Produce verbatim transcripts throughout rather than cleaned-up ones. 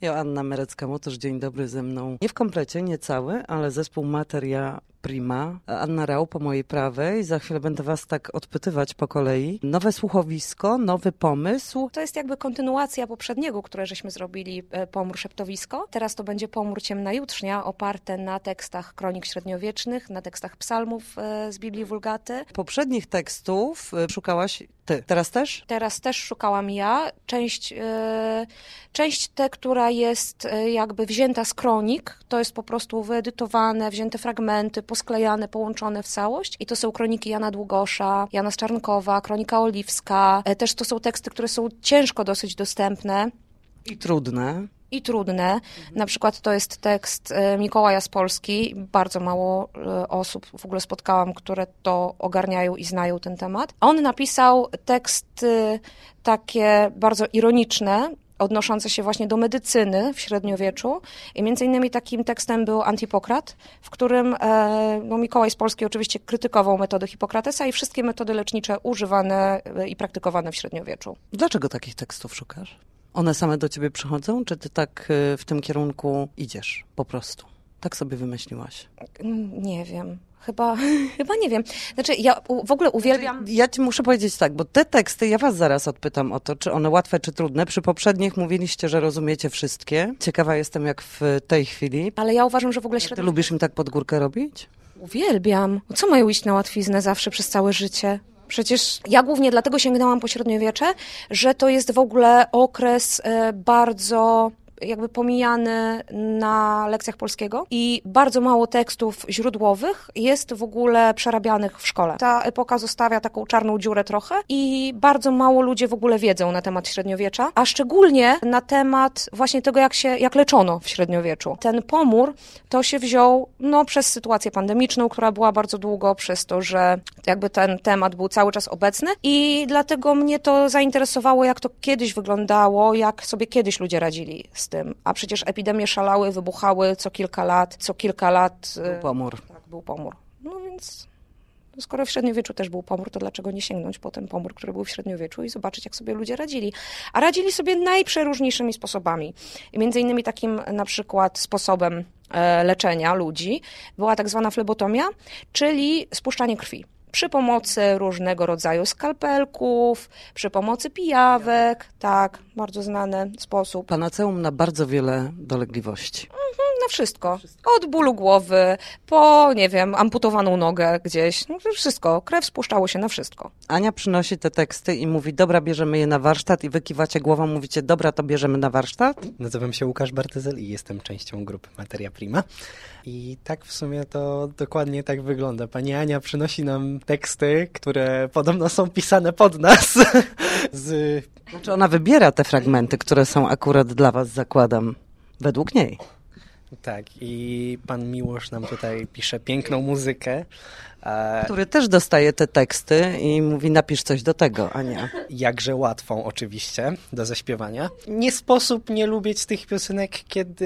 Joanna Merecka-Motosz, dzień dobry, ze mną. Nie w komplecie, nie cały, ale zespół Materia Prima. Anna Rau po mojej prawej. Za chwilę będę was tak odpytywać po kolei. Nowe słuchowisko, nowy pomysł. To jest jakby kontynuacja poprzedniego, które żeśmy zrobili, Pomór Szeptowisko. Teraz to będzie Pomór Ciemna Jutrznia, oparte na tekstach kronik średniowiecznych, na tekstach psalmów z Biblii Vulgaty. Poprzednich tekstów szukałaś ty. Teraz też? Teraz też szukałam ja. Część, yy, część te, która jest yy, jakby wzięta z kronik, to jest po prostu wyedytowane, wzięte fragmenty, posklejane, połączone w całość. I to są kroniki Jana Długosza, Jana Starnkowa, Kronika Oliwska. Yy, też to są teksty, które są ciężko dosyć dostępne. I trudne. I trudne. Mhm. Na przykład to jest tekst Mikołaja z Polski. Bardzo mało osób w ogóle spotkałam, które to ogarniają i znają ten temat. On napisał teksty takie bardzo ironiczne, odnoszące się właśnie do medycyny w średniowieczu. I między innymi takim tekstem był Antipokrat, w którym no, Mikołaj z Polski oczywiście krytykował metody Hipokratesa i wszystkie metody lecznicze używane i praktykowane w średniowieczu. Dlaczego takich tekstów szukasz? One same do ciebie przychodzą, czy ty tak w tym kierunku idziesz po prostu? Tak sobie wymyśliłaś? Nie wiem. Chyba, chyba nie wiem. Znaczy, ja u, w ogóle uwielbiam... Znaczy, ja ci muszę powiedzieć tak, bo te teksty, ja was zaraz odpytam o to, czy one łatwe, czy trudne. Przy poprzednich mówiliście, że rozumiecie wszystkie. Ciekawa jestem, jak w tej chwili. Ale ja uważam, że w ogóle średnio... Ty lubisz im tak pod górkę robić? Uwielbiam. Co mają iść na łatwiznę zawsze przez całe życie? Przecież ja głównie dlatego sięgnęłam po średniowiecze, że to jest w ogóle okres bardzo jakby pomijany na lekcjach polskiego i bardzo mało tekstów źródłowych jest w ogóle przerabianych w szkole. Ta epoka zostawia taką czarną dziurę trochę i bardzo mało ludzie w ogóle wiedzą na temat średniowiecza, a szczególnie na temat właśnie tego, jak się, jak leczono w średniowieczu. Ten pomór to się wziął no, przez sytuację pandemiczną, która była bardzo długo, przez to, że jakby ten temat był cały czas obecny i dlatego mnie to zainteresowało, jak to kiedyś wyglądało, jak sobie kiedyś ludzie radzili z tym. A przecież epidemie szalały, wybuchały co kilka lat, co kilka lat... Był pomór. Tak, był pomór. No więc skoro w średniowieczu też był pomór, to dlaczego nie sięgnąć po ten pomór, który był w średniowieczu i zobaczyć, jak sobie ludzie radzili. A radzili sobie najprzeróżniejszymi sposobami. I między innymi takim na przykład sposobem e, leczenia ludzi była tak zwana flebotomia, czyli spuszczanie krwi. Przy pomocy różnego rodzaju skalpelków, przy pomocy pijawek, tak, bardzo znany sposób. Panaceum na bardzo wiele dolegliwości. Mhm, na wszystko. Od bólu głowy, po, nie wiem, amputowaną nogę gdzieś, no wszystko. Krew spuszczało się na wszystko. Ania przynosi te teksty i mówi, dobra, bierzemy je na warsztat i wy kiwacie głową, mówicie, dobra, to bierzemy na warsztat? Nazywam się Łukasz Bartyzel i jestem częścią grupy Materia Prima. I tak w sumie to dokładnie tak wygląda. Pani Ania przynosi nam teksty, które podobno są pisane pod nas. Z... Znaczy ona wybiera te fragmenty, które są akurat dla was, zakładam, według niej. Tak, i pan Miłosz nam tutaj pisze piękną muzykę. E... Który też dostaje te teksty i mówi, napisz coś do tego, Ania. Jakże łatwą oczywiście do zaśpiewania. Nie sposób nie lubić tych piosenek, kiedy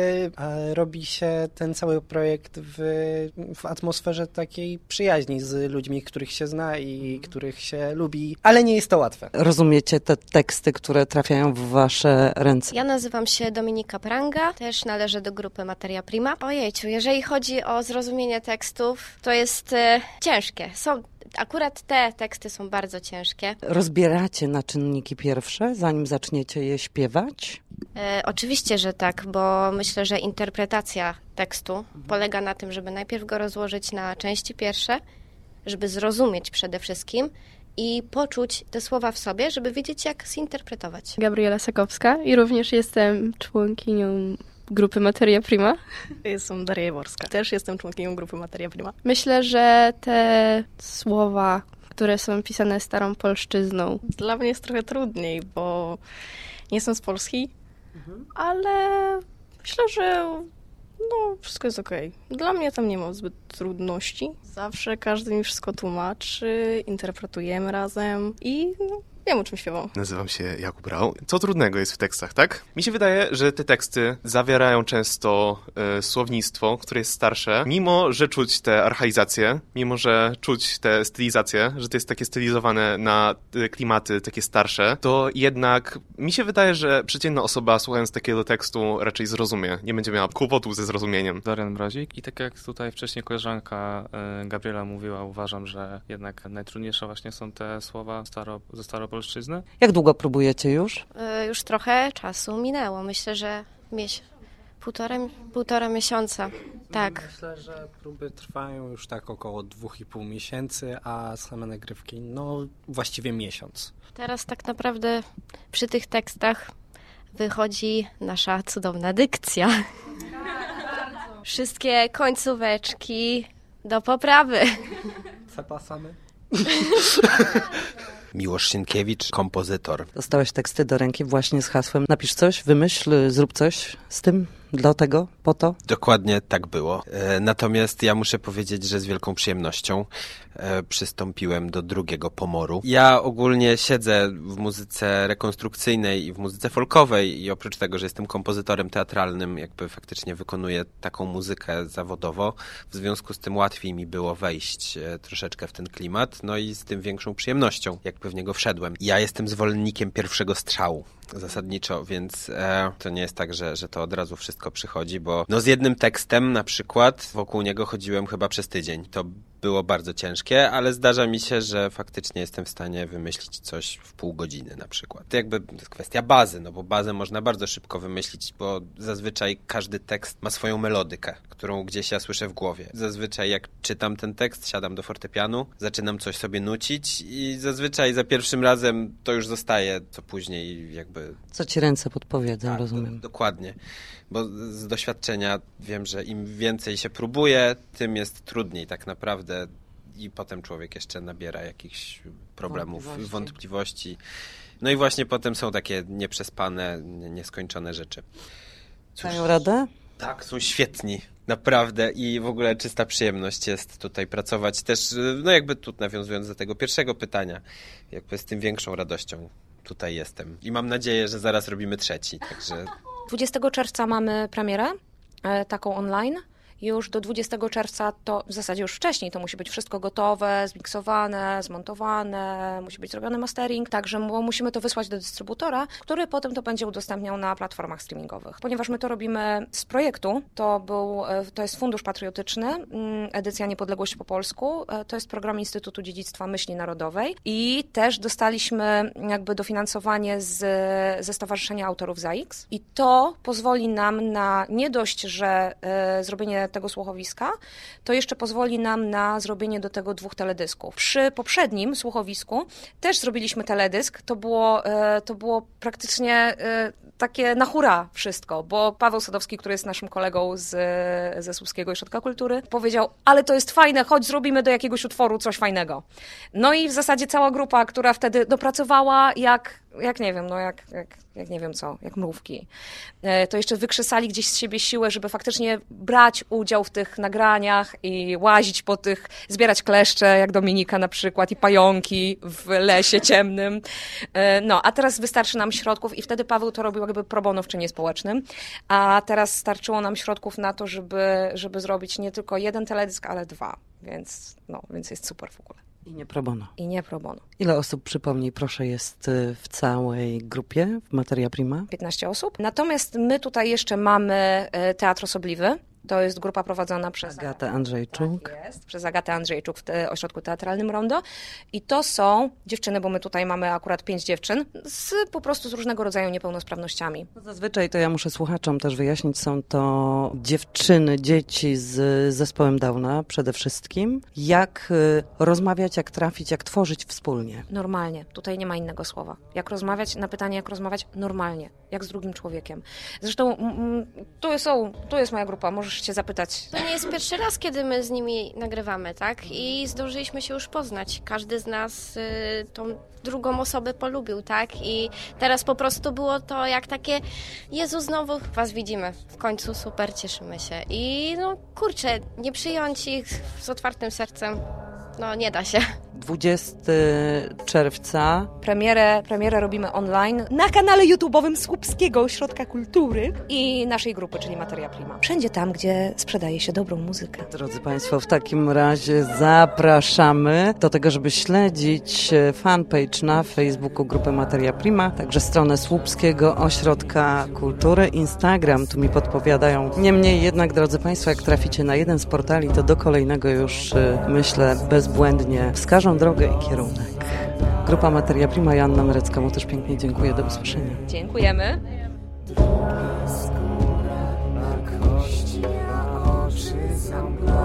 e, robi się ten cały projekt w, w atmosferze takiej przyjaźni z ludźmi, których się zna i których się lubi, ale nie jest to łatwe. Rozumiecie te teksty, które trafiają w wasze ręce? Ja nazywam się Dominika Pranga, też należę do grupy Materia Prima. Ojejciu, jeżeli chodzi o zrozumienie tekstów, to jest e, ciężkie. Są Akurat te teksty są bardzo ciężkie. Rozbieracie na czynniki pierwsze, zanim zaczniecie je śpiewać? E, oczywiście, że tak, bo myślę, że interpretacja tekstu mhm. polega na tym, żeby najpierw go rozłożyć na części pierwsze, żeby zrozumieć przede wszystkim i poczuć te słowa w sobie, żeby wiedzieć, jak zinterpretować. Gabriela Sakowska i również jestem członkinią grupy Materia Prima. Jestem Daria Jaworska. Też jestem członkinią grupy Materia Prima. Myślę, że te słowa, które są pisane starą polszczyzną. Dla mnie jest trochę trudniej, bo nie jestem z Polski, mhm. ale myślę, że no, wszystko jest okej. Okay. Dla mnie tam nie ma zbyt trudności. Zawsze każdy mi wszystko tłumaczy, interpretujemy razem i no, Wiem, o czym śpiewam. Nazywam się Jakub Rau. Co trudnego jest w tekstach, tak? Mi się wydaje, że te teksty zawierają często e, słownictwo, które jest starsze, mimo że czuć te archaizacje, mimo że czuć te stylizacje, że to jest takie stylizowane na e, klimaty takie starsze, to jednak mi się wydaje, że przeciętna osoba słuchając takiego tekstu raczej zrozumie. Nie będzie miała kłopotów ze zrozumieniem. Dorian Mrozik i tak jak tutaj wcześniej koleżanka e, Gabriela mówiła, uważam, że jednak najtrudniejsze właśnie są te słowa staro, ze staropolszczyzny. Jak długo próbujecie już? Y, Już trochę czasu minęło. Myślę, że mieś... półtora, półtora miesiąca. Tak. Myślę, że próby trwają już tak około dwóch i pół miesięcy, a same nagrywki, no właściwie miesiąc. Teraz tak naprawdę przy tych tekstach wychodzi nasza cudowna dykcja. Wszystkie końcóweczki do poprawy. Zapasamy. Miłosz Sienkiewicz, kompozytor. Dostałeś teksty do ręki właśnie z hasłem napisz coś, wymyśl, zrób coś z tym, dla tego, po to? Dokładnie tak było. E, natomiast ja muszę powiedzieć, że z wielką przyjemnością e, przystąpiłem do drugiego pomoru. Ja ogólnie siedzę w muzyce rekonstrukcyjnej i w muzyce folkowej i oprócz tego, że jestem kompozytorem teatralnym, jakby faktycznie wykonuję taką muzykę zawodowo, w związku z tym łatwiej mi było wejść e, troszeczkę w ten klimat, no i z tym większą przyjemnością, jakby w niego wszedłem. Ja jestem zwolennikiem pierwszego strzału. Zasadniczo, więc e, to nie jest tak, że, że to od razu wszystko przychodzi, bo no z jednym tekstem na przykład wokół niego chodziłem chyba przez tydzień. To było bardzo ciężkie, ale zdarza mi się, że faktycznie jestem w stanie wymyślić coś w pół godziny na przykład. To jakby to jest kwestia bazy, no bo bazę można bardzo szybko wymyślić, bo zazwyczaj każdy tekst ma swoją melodykę, którą gdzieś ja słyszę w głowie. Zazwyczaj jak czytam ten tekst, siadam do fortepianu, zaczynam coś sobie nucić i zazwyczaj za pierwszym razem to już zostaje, co później jakby... Co ci ręce podpowiedzą, Tak, rozumiem. do, dokładnie, bo z doświadczenia wiem, że im więcej się próbuje, tym jest trudniej tak naprawdę i potem człowiek jeszcze nabiera jakichś problemów, wątpliwości. wątpliwości. No i właśnie potem są takie nieprzespane, nieskończone rzeczy. Cóż, Dają radę? tak, są świetni. Naprawdę i w ogóle czysta przyjemność jest tutaj pracować. Też, no jakby tu nawiązując do tego pierwszego pytania, jakby z tym większą radością tutaj jestem. I mam nadzieję, że zaraz robimy trzeci, także... dwudziestego czerwca mamy premierę, e, taką online. Już do dwudziestego czerwca, to w zasadzie już wcześniej, to musi być wszystko gotowe, zmiksowane, zmontowane, musi być zrobiony mastering, także bo musimy to wysłać do dystrybutora, który potem to będzie udostępniał na platformach streamingowych. Ponieważ my to robimy z projektu, to, był, to jest Fundusz Patriotyczny, edycja Niepodległość po polsku, to jest program Instytutu Dziedzictwa Myśli Narodowej i też dostaliśmy jakby dofinansowanie z, ze Stowarzyszenia Autorów Z A X i to pozwoli nam na nie dość, że e, zrobienie tego słuchowiska, to jeszcze pozwoli nam na zrobienie do tego dwóch teledysków. Przy poprzednim słuchowisku też zrobiliśmy teledysk, to było, to było praktycznie takie na hura wszystko, bo Paweł Sadowski, który jest naszym kolegą z, ze Słupskiego Ośrodka Kultury, powiedział, ale to jest fajne, chodź zrobimy do jakiegoś utworu coś fajnego. No i w zasadzie cała grupa, która wtedy dopracowała jak, jak nie wiem, no jak, jak, jak nie wiem co, jak mrówki. To jeszcze wykrzesali gdzieś z siebie siłę, żeby faktycznie brać udział w tych nagraniach i łazić po tych, zbierać kleszcze, jak Dominika na przykład, i pająki w lesie ciemnym. No, a teraz wystarczy nam środków i wtedy Paweł to robił jakby pro bono w czynie społecznym, a teraz starczyło nam środków na to, żeby, żeby zrobić nie tylko jeden teledysk, ale dwa, więc, no, więc jest super w ogóle. I nie pro bono. I nie pro bono. Ile osób, przypomnij, proszę, jest w całej grupie w Materia Prima? piętnaście osób. Natomiast my tutaj jeszcze mamy Teatr Osobliwy. To jest grupa prowadzona przez Agatę Andrzejczuk. Tak jest, przez Agatę Andrzejczuk w te, Ośrodku Teatralnym Rondo. I to są dziewczyny, bo my tutaj mamy akurat pięć dziewczyn, z, po prostu z różnego rodzaju niepełnosprawnościami. No zazwyczaj to ja muszę słuchaczom też wyjaśnić, są to dziewczyny, dzieci z zespołem Downa przede wszystkim. Jak y, rozmawiać, jak trafić, jak tworzyć wspólnie? Normalnie. Tutaj nie ma innego słowa. Jak rozmawiać, na pytanie jak rozmawiać, normalnie. Jak z drugim człowiekiem. Zresztą mm, tu, są, tu jest moja grupa, możesz się zapytać. To nie jest pierwszy raz, kiedy my z nimi nagrywamy, tak? I zdążyliśmy się już poznać. Każdy z nas y, tą drugą osobę polubił, tak? I teraz po prostu było to jak takie Jezu, znowu was widzimy. W końcu super, cieszymy się. I no kurczę, nie przyjąć ich z otwartym sercem, no nie da się. dwudziestego czerwca. Premierę, premierę robimy online na kanale YouTube'owym Słupskiego Ośrodka Kultury i naszej grupy, czyli Materia Prima. Wszędzie tam, gdzie sprzedaje się dobrą muzykę. Drodzy Państwo, w takim razie zapraszamy do tego, żeby śledzić fanpage na Facebooku grupy Materia Prima, także stronę Słupskiego Ośrodka Kultury, Instagram, tu mi podpowiadają. Niemniej jednak, drodzy Państwo, jak traficie na jeden z portali, to do kolejnego już, myślę, bezbłędnie wskażą drogę i kierunek. Grupa Materia Prima, Joanna Merecka, mu też pięknie dziękuję. Do usłyszenia. Dziękujemy. Na kości, a oczy zamknął.